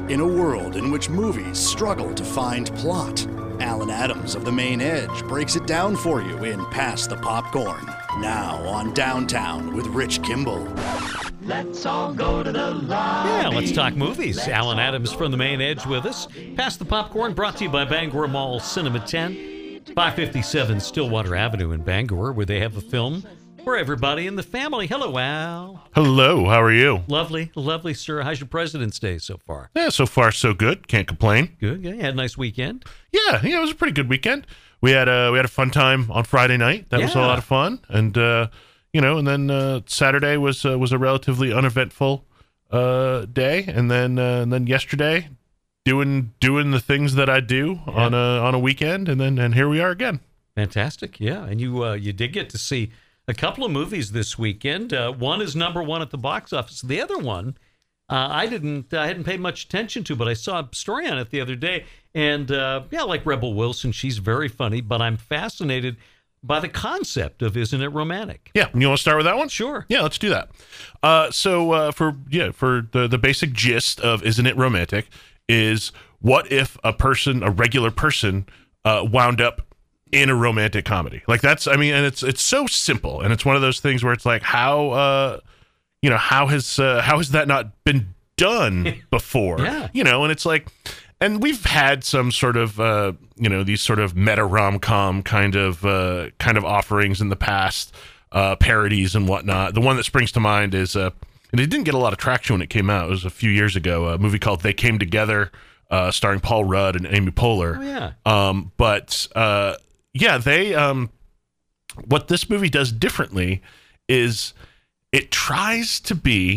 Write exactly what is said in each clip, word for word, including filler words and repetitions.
In a world in which movies struggle to find plot, Alan Adams of The Main Edge breaks it down for you in Pass the Popcorn. Now on Downtown with Rich Kimball. Let's all go to the lobby. Yeah, let's talk movies. Let's Alan all Adams from The Main Edge with us. Pass the Popcorn brought to you by Bangor Mall Cinema ten, five fifty-seven Stillwater Avenue in Bangor, where they have a film for everybody in the family. Hello, Al. Hello, how are you? Lovely, lovely, sir. How's your President's Day so far? Yeah, so far so good. Can't complain. Good. Yeah, you had a nice weekend. Yeah, yeah, it was a pretty good weekend. We had a we had a fun time on Friday night. That was a Yeah. lot of fun, and uh, you know, and then uh, Saturday was uh, was a relatively uneventful uh, day, and then uh, and then yesterday, doing doing the things that I do Yeah. on a on a weekend, and then and here we are again. Fantastic. Yeah, and you uh, you did get to see a couple of movies this weekend. Uh, one is number one at the box office. The other one, uh, I didn't, I hadn't paid much attention to, but I saw a story on it the other day. And uh, yeah, like Rebel Wilson, she's very funny. But I'm fascinated by the concept of Isn't It Romantic? Yeah, you want to start with that one? Sure. Yeah, let's do that. Uh, so uh, for yeah, for the the basic gist of Isn't It Romantic is, what if a person, a regular person, uh, wound up in a romantic comedy? Like, that's, I mean, and it's it's so simple, and it's one of those things where it's like, how uh, you know, how has uh, how has that not been done before? Yeah. You know, and it's like, and we've had some sort of uh, you know, these sort of meta rom-com kind of uh, kind of offerings in the past, uh, parodies and whatnot. The one that springs to mind is, uh, and it didn't get a lot of traction when it came out. It was a few years ago, a movie called They Came Together, uh, starring Paul Rudd and Amy Poehler. Oh, yeah. Um, but uh, yeah, they um, what this movie does differently is it tries to be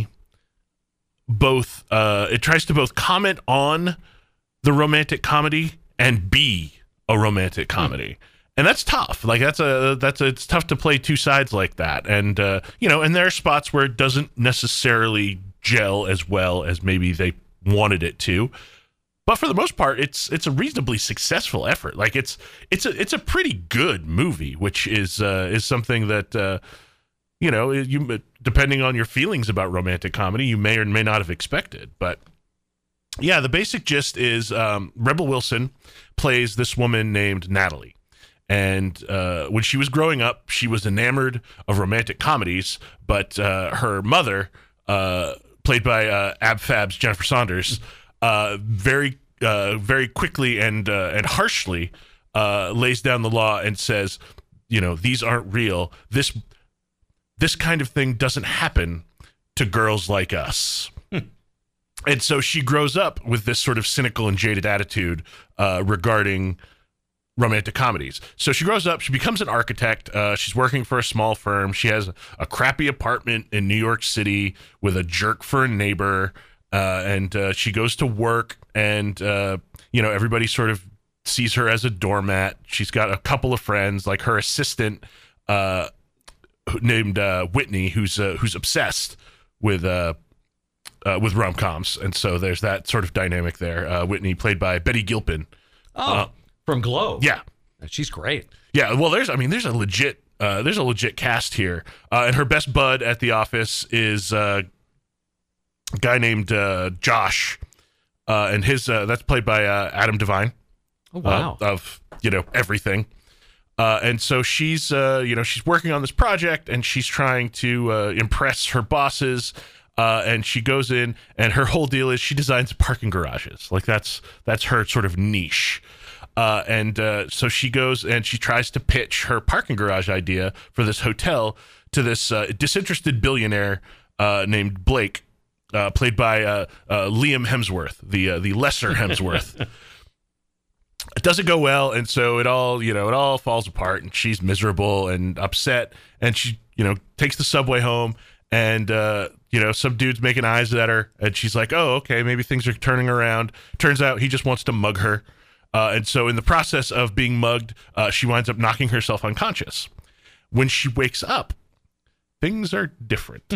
both. Uh, it tries to both comment on the romantic comedy and be a romantic comedy. And that's tough. Like, that's a, that's a, it's tough to play two sides like that. And, uh, you know, and there are spots where it doesn't necessarily gel as well as maybe they wanted it to. But for the most part, it's, it's a reasonably successful effort. Like, it's, it's a, it's a pretty good movie, which is, uh, is something that, uh, you know, you, depending on your feelings about romantic comedy, you may or may not have expected. But yeah, the basic gist is, um, Rebel Wilson plays this woman named Natalie. And uh, when she was growing up, she was enamored of romantic comedies, but uh, her mother, uh, played by uh, Ab Fab's Jennifer Saunders, uh, very, uh, very quickly and uh, and harshly uh, lays down the law and says, you know, these aren't real. This this kind of thing doesn't happen to girls like us. And so she grows up with this sort of cynical and jaded attitude uh, regarding romantic comedies. So she grows up, she becomes an architect. Uh, she's working for a small firm. She has a crappy apartment in New York City with a jerk for a neighbor. Uh, and uh, she goes to work, and, uh, you know, everybody sort of sees her as a doormat. She's got a couple of friends, like her assistant uh, named uh, Whitney, who's uh, who's obsessed with uh, uh, with rom-coms. And so there's that sort of dynamic there. Uh, Whitney, played by Betty Gilpin. Oh, Uh, from Glow. Yeah. She's great. Yeah, well, there's, I mean, there's a legit, uh, there's a legit cast here, uh, and her best bud at the office is uh, a guy named uh, Josh, uh, and his uh, that's played by uh, Adam Devine. Oh, wow. uh, of you know everything, uh, and so she's, uh, you know, she's working on this project, and she's trying to uh, impress her bosses. Uh, and she goes in, and her whole deal is she designs parking garages. Like, that's that's her sort of niche. Uh, and uh, so she goes and she tries to pitch her parking garage idea for this hotel to this uh, disinterested billionaire uh, named Blake, uh, played by uh, uh, Liam Hemsworth, the uh, the lesser Hemsworth. It doesn't go well, and so it all, you know, it all falls apart, and she's miserable and upset, and she, you know, takes the subway home, and uh, you know, some dude's making eyes at her, and she's like, oh, okay, maybe things are turning around. Turns out he just wants to mug her. Uh, and so in the process of being mugged, uh, she winds up knocking herself unconscious. When she wakes up, things are different.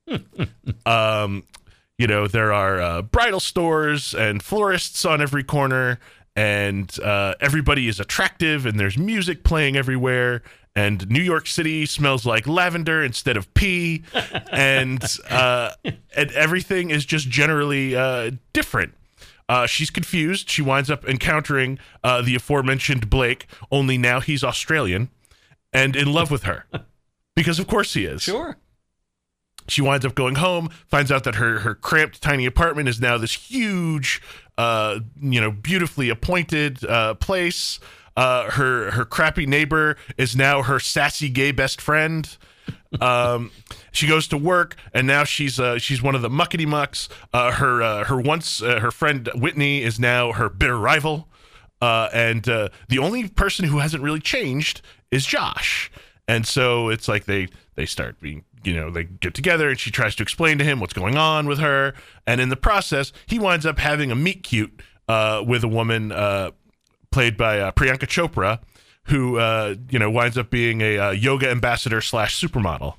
um, you know, there are uh, bridal stores and florists on every corner, and uh, everybody is attractive, and there's music playing everywhere, and New York City smells like lavender instead of pee, and uh, and everything is just generally uh, different. Uh, she's confused. She winds up encountering uh, the aforementioned Blake, only now he's Australian and in love with her. Because of course he is. Sure. She winds up going home, finds out that her, her cramped, tiny apartment is now this huge, uh, you know, beautifully appointed uh, place. Uh, her her crappy neighbor is now her sassy gay best friend. Um, she goes to work, and now she's uh, she's one of the muckety mucks. Uh, her uh, her once uh, her friend Whitney is now her bitter rival, uh, and uh, the only person who hasn't really changed is Josh. And so it's like they they start being, you know, they get together, and she tries to explain to him what's going on with her, and in the process, he winds up having a meet cute uh, with a woman uh, played by uh, Priyanka Chopra, who, uh, you know, winds up being a uh, yoga ambassador slash supermodel.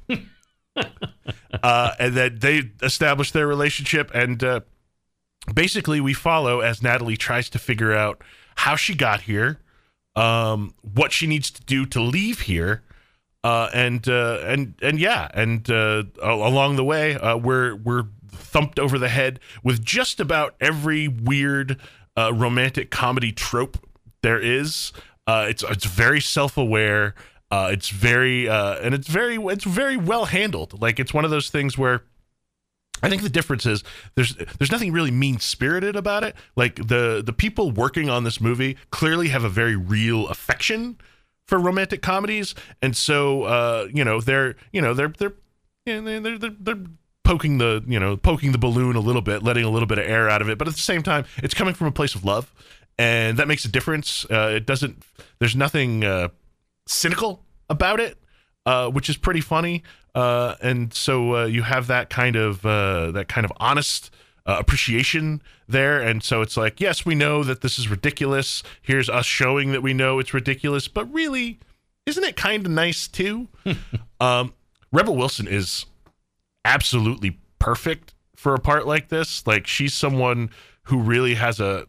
uh, and then they establish their relationship, and uh, basically we follow as Natalie tries to figure out how she got here, um, what she needs to do to leave here, uh, and uh, and and yeah, and uh, along the way, uh, we're we're thumped over the head with just about every weird uh, romantic comedy trope there is. Uh, it's it's very self-aware. Uh, it's very uh, and it's very it's very well handled. Like, it's one of those things where I think the difference is there's there's nothing really mean-spirited about it. Like, the the people working on this movie clearly have a very real affection for romantic comedies, and so uh, you know they're you know they're they're you know, they're they're they're poking the you know poking the balloon a little bit, letting a little bit of air out of it, but at the same time, it's coming from a place of love. And that makes a difference. Uh, it doesn't. There's nothing uh, cynical about it, uh, which is pretty funny. Uh, and so uh, you have that kind of uh, that kind of honest uh, appreciation there. And so it's like, yes, we know that this is ridiculous. Here's us showing that we know it's ridiculous, but really, isn't it kind of nice too? um, Rebel Wilson is absolutely perfect for a part like this. Like, she's someone who really has a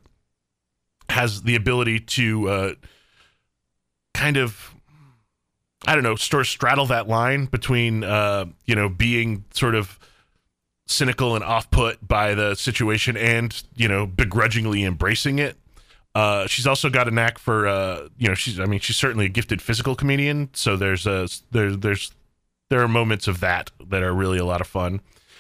has the ability to uh, kind of, I don't know, sort of straddle that line between, uh, you know, being sort of cynical and off-put by the situation and, you know, begrudgingly embracing it. Uh, she's also got a knack for, uh, you know, she's, I mean, she's certainly a gifted physical comedian. So there's a, there, there's, there are moments of that that are really a lot of fun.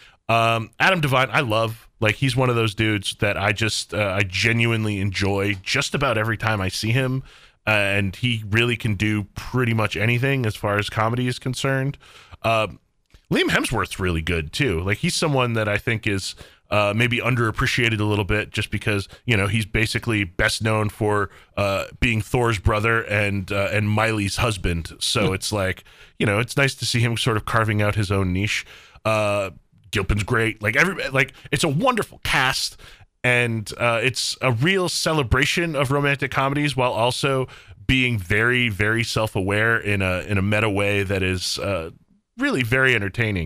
Um, Adam Devine, I love. Like, he's one of those dudes that I just, uh, I genuinely enjoy just about every time I see him. Uh, and he really can do pretty much anything as far as comedy is concerned. Uh, Liam Hemsworth's really good too. Like, he's someone that I think is uh, maybe underappreciated a little bit, just because, you know, he's basically best known for uh, being Thor's brother and uh, and Miley's husband. So it's like, you know, it's nice to see him sort of carving out his own niche. Uh, Gilpin's great. Like, every like it's a wonderful cast, and uh, it's a real celebration of romantic comedies while also being very, very self-aware in a in a meta way that is uh, really very entertaining.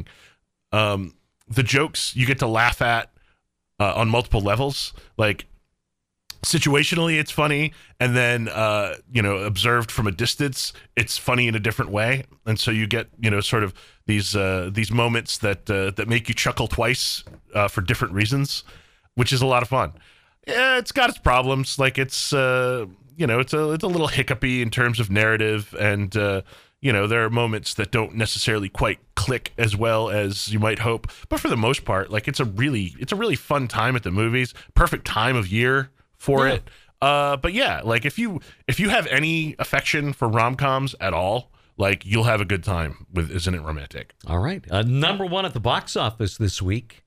Um, the jokes you get to laugh at uh, on multiple levels. Like, situationally, it's funny, and then uh, you know, observed from a distance, it's funny in a different way, and so you get, you know, sort of these uh, these moments that uh, that make you chuckle twice uh, for different reasons, which is a lot of fun. Yeah, it's got its problems. Like, it's uh, you know, it's a it's a little hiccupy in terms of narrative, and uh, you know, there are moments that don't necessarily quite click as well as you might hope. But for the most part, like, it's a really it's a really fun time at the movies. Perfect time of year for yeah. it. Uh, but yeah, like, if you if you have any affection for rom-coms at all, like, you'll have a good time with Isn't It Romantic? All right. Uh, number one at the box office this week,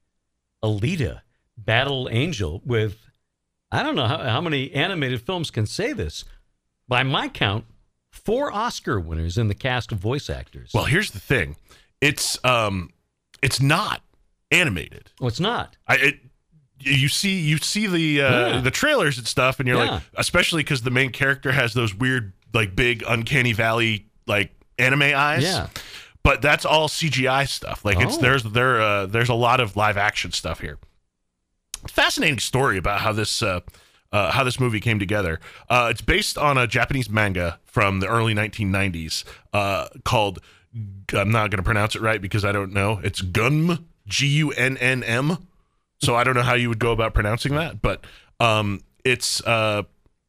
Alita, Battle Angel, with, I don't know how, how many animated films can say this. By my count, four Oscar winners in the cast of voice actors. Well, here's the thing. It's um, it's not animated. Oh, it's not. I it, you see you see the uh, Yeah. the trailers and stuff, and you're Yeah. like, especially because the main character has those weird, like, big uncanny valley, like, anime eyes. Yeah. But that's all C G I stuff. Like, it's Oh. there's there uh, there's a lot of live action stuff here. Fascinating story about how this uh, uh, how this movie came together. Uh, it's based on a Japanese manga from the early nineteen nineties uh, called, I'm not going to pronounce it right because I don't know. It's Gunm, G U N N M. So I don't know how you would go about pronouncing that, but Um, it's uh,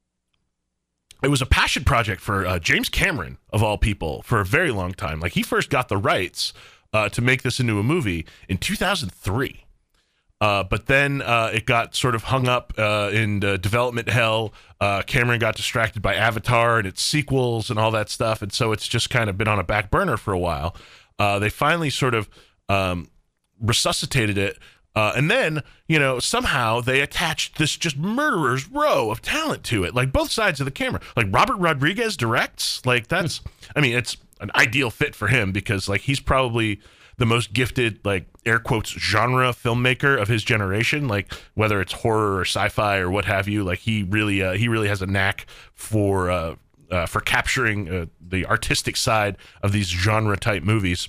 it was a passion project for uh, James Cameron, of all people, for a very long time. Like, he first got the rights uh, to make this into a movie in two thousand three. Uh, but then uh, it got sort of hung up uh, in uh, development hell. Uh, Cameron got distracted by Avatar and its sequels and all that stuff, and so it's just kind of been on a back burner for a while. Uh, they finally sort of um, resuscitated it, uh, and then, you know, somehow they attached this just murderer's row of talent to it, like both sides of the camera. Like, Robert Rodriguez directs. Like, that's, I mean, it's an ideal fit for him because, like, he's probably the most gifted, like, air quotes, genre filmmaker of his generation. Like, whether it's horror or sci-fi or what have you, like, he really uh, he really has a knack for uh, uh, for capturing uh, the artistic side of these genre type movies.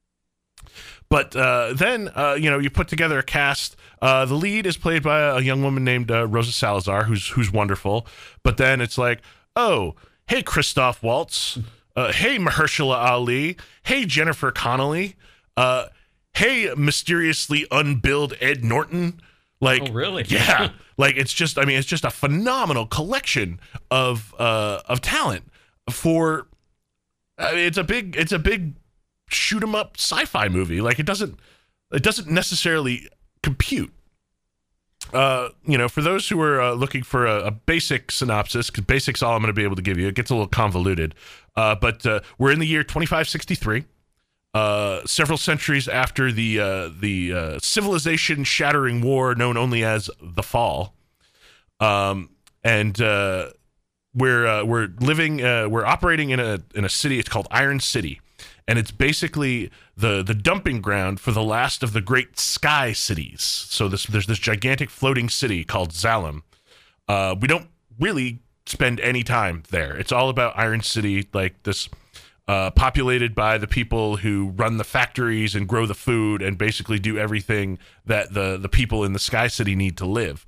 But uh, then uh, you know, you put together a cast. Uh, the lead is played by a young woman named uh, Rosa Salazar, who's who's wonderful. But then it's like, oh, hey, Christoph Waltz, uh, hey, Mahershala Ali, hey, Jennifer Connelly. Uh, hey, mysteriously unbilled Ed Norton. Like, oh, really? Yeah. Like, it's just, I mean, it's just a phenomenal collection of uh, of talent for. I mean, it's a big, it's a big shoot 'em up sci-fi movie. Like, it doesn't, it doesn't necessarily compute. Uh, you know, for those who are uh, looking for a, a basic synopsis, because basic's all I'm going to be able to give you. It gets a little convoluted, uh, but uh, we're in the year twenty-five sixty-three. Uh, several centuries after the uh, the uh, civilization-shattering war known only as the Fall, um, and uh, we're uh, we're living uh, we're operating in a in a city. It's called Iron City, and it's basically the the dumping ground for the last of the great sky cities. So this there's this gigantic floating city called Zalem. Uh, we don't really spend any time there. It's all about Iron City, like this. Uh, populated by the people who run the factories and grow the food and basically do everything that the, the people in the Sky City need to live.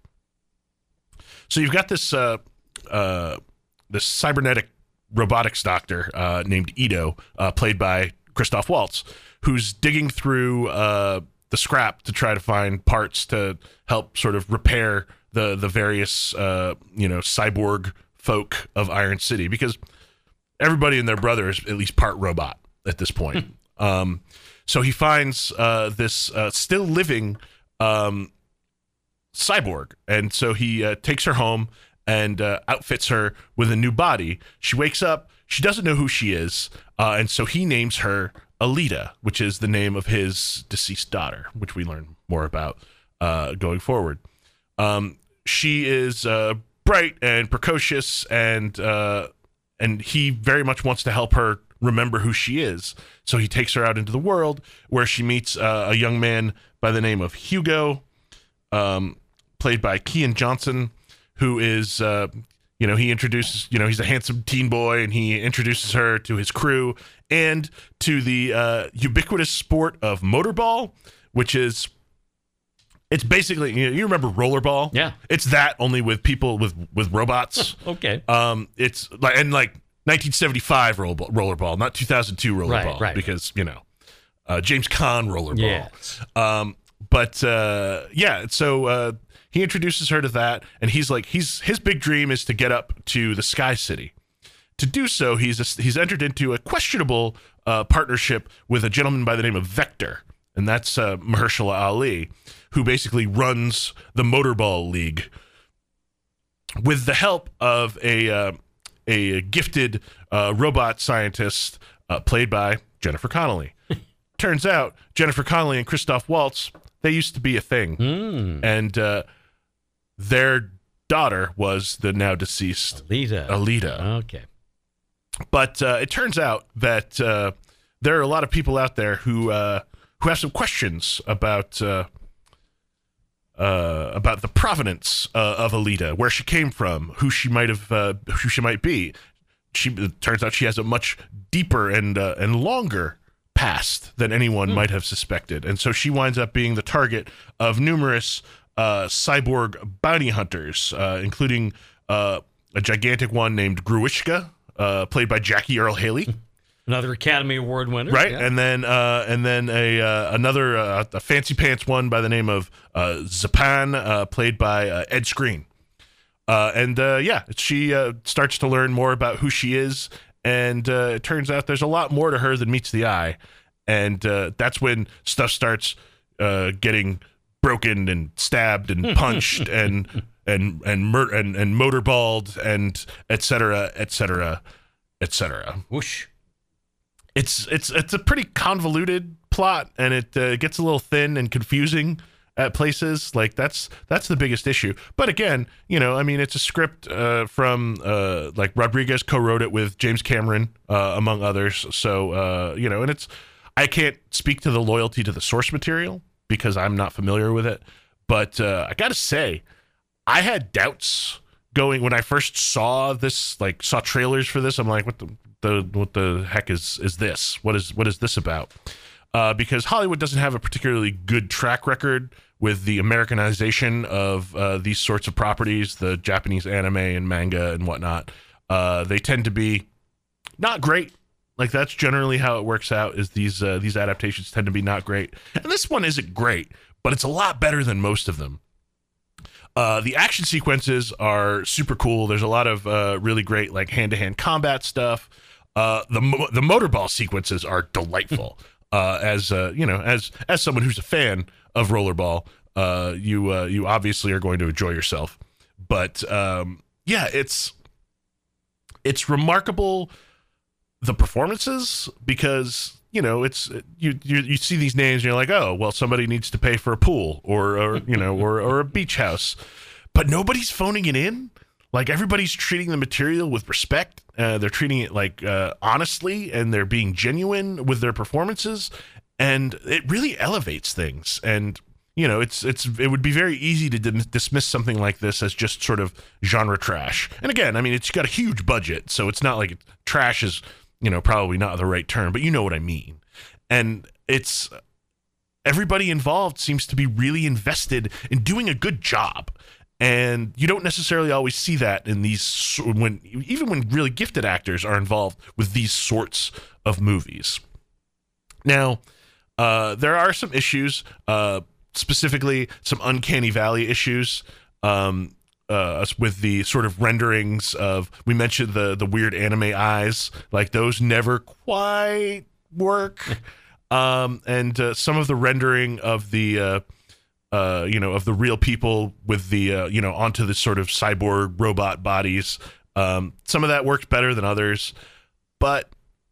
So you've got this uh, uh, this cybernetic robotics doctor uh, named Ito, uh, played by Christoph Waltz, who's digging through uh, the scrap to try to find parts to help sort of repair the the various uh, you know cyborg folk of Iron City, because everybody and their brother is at least part robot at this point. um, so he finds uh, this uh, still living um, cyborg. And so he uh, takes her home and uh, outfits her with a new body. She wakes up. She doesn't know who she is. Uh, and so he names her Alita, which is the name of his deceased daughter, which we learn more about uh, going forward. Um, she is uh, bright and precocious, and uh, and he very much wants to help her remember who she is. So he takes her out into the world, where she meets uh, a young man by the name of Hugo, um, played by Kean Johnson, who is, uh, you know, he introduces, you know, he's a handsome teen boy, and he introduces her to his crew and to the uh, ubiquitous sport of motorball, which is, it's basically, you know, you remember rollerball? Yeah. It's that, only with people, with, with robots. Okay. Um, it's like, and like nineteen seventy-five rollerball, rollerball, not two thousand two rollerball, Right, right. because, you know, uh, James Caan rollerball. Yes. Um, but uh, yeah, so uh, he introduces her to that, and he's like, he's his big dream is to get up to the Sky City. To do so, he's a, he's entered into a questionable uh, partnership with a gentleman by the name of Vector, and that's uh, Mahershala Ali, who basically runs the Motorball League with the help of a uh, a gifted uh, robot scientist uh, played by Jennifer Connelly. Turns out Jennifer Connelly and Christoph Waltz, they used to be a thing, Mm. and uh, their daughter was the now deceased Alita. Alita. Okay. But uh, it turns out that uh, there are a lot of people out there who uh, who have some questions about uh, uh, about the provenance uh, of Alita, where she came from, who she might have, uh, who she might be. She it turns out she has a much deeper and uh, and longer past than anyone mm. might have suspected, and so she winds up being the target of numerous uh, cyborg bounty hunters, uh, including uh, a gigantic one named Gruishka, uh, played by Jackie Earle Haley. Another Academy Award winner, right? Yeah. And then, uh, and then a uh, another uh, a fancy pants one by the name of uh, Zapan, uh, played by uh, Ed Skrein. Uh, and uh, yeah, she uh, starts to learn more about who she is, and uh, it turns out there's a lot more to her than meets the eye. And uh, that's when stuff starts uh, getting broken and stabbed and punched and and and mur- and and motorballed and et cetera, et cetera, et cetera. Whoosh. It's it's it's a pretty convoluted plot, and it uh, gets a little thin and confusing at places. Like that's that's the biggest issue. But again, you know, I mean, it's a script uh, from uh, like Rodriguez co-wrote it with James Cameron, uh, among others. So uh, you know, and it's I can't speak to the loyalty to the source material because I'm not familiar with it. But uh, I gotta say, I had doubts going when I first saw this, like saw trailers for this. I'm like, what the the what the heck is is this? What is what is this about? Uh, because Hollywood doesn't have a particularly good track record with the Americanization of uh, these sorts of properties, the Japanese anime and manga and whatnot. Uh, they tend to be not great. Like that's generally how it works out. Is these uh, these adaptations tend to be not great, and this one isn't great, but it's a lot better than most of them. Uh, the action sequences are super cool. There's a lot of uh, really great like hand-to-hand combat stuff. Uh, the mo- the motorball sequences are delightful. Uh, as uh, you know, as as someone who's a fan of rollerball, uh, you uh, you obviously are going to enjoy yourself. But um, yeah, it's it's remarkable the performances because you know it's you you you see these names and you're like, oh well, somebody needs to pay for a pool or or you know or or a beach house, but nobody's phoning it in. Like everybody's treating the material with respect. Uh, they're treating it like uh, honestly, and they're being genuine with their performances, and it really elevates things. And you know, it's it's it would be very easy to dim- dismiss something like this as just sort of genre trash. And again, I mean, it's got a huge budget, so it's not like it, trash is you know probably not the right term, but you know what I mean. And it's everybody involved seems to be really invested in doing a good job. And you don't necessarily always see that in these, when even when really gifted actors are involved with these sorts of movies. Now, uh, there are some issues, uh, specifically some uncanny valley issues um, uh, with the sort of renderings of, we mentioned the the weird anime eyes, like those never quite work. um, and uh, some of the rendering of the... Uh, Uh, you know, of the real people with the, uh, you know, onto the sort of cyborg robot bodies. Um, some of that worked better than others, but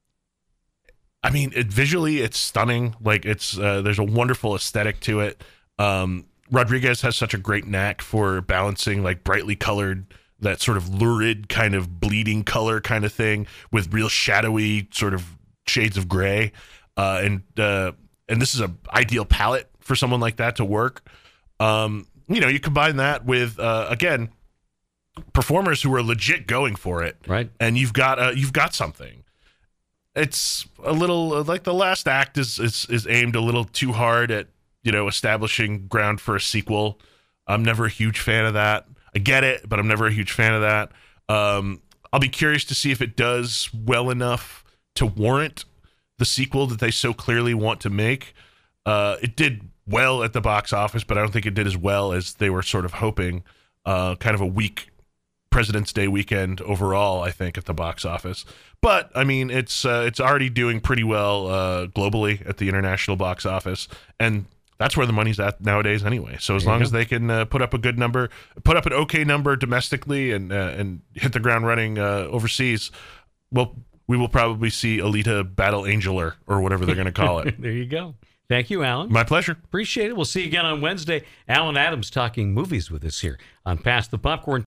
I mean, it, visually it's stunning. Like it's, uh, there's a wonderful aesthetic to it. Um, Rodriguez has such a great knack for balancing like brightly colored, that sort of lurid kind of bleeding color kind of thing with real shadowy sort of shades of gray. Uh, and, uh, and this is a ideal palette for someone like that to work. Um, you know, you combine that with, uh, again, performers who are legit going for it. Right. And you've got, uh, you've got something. It's a little uh, like the last act is, is, is aimed a little too hard at, you know, establishing ground for a sequel. I'm never a huge fan of that. I get it, but I'm never a huge fan of that. Um, I'll be curious to see if it does well enough to warrant the sequel that they so clearly want to make. Uh, it did well at the box office, but I don't think it did as well as they were sort of hoping. Uh, kind of a weak President's Day weekend overall, I think, at the box office. But I mean, it's uh, it's already doing pretty well uh, globally at the international box office, and that's where the money's at nowadays anyway. So as long as they can uh, put up a good number, put up an okay number domestically, and uh, and hit the ground running uh, overseas, well, we will probably see Alita Battle Angeler or whatever they're going to call it. There you go. Thank you, Alan. My pleasure. Appreciate it. We'll see you again on Wednesday. Alan Adams talking movies with us here on Pass the Popcorn.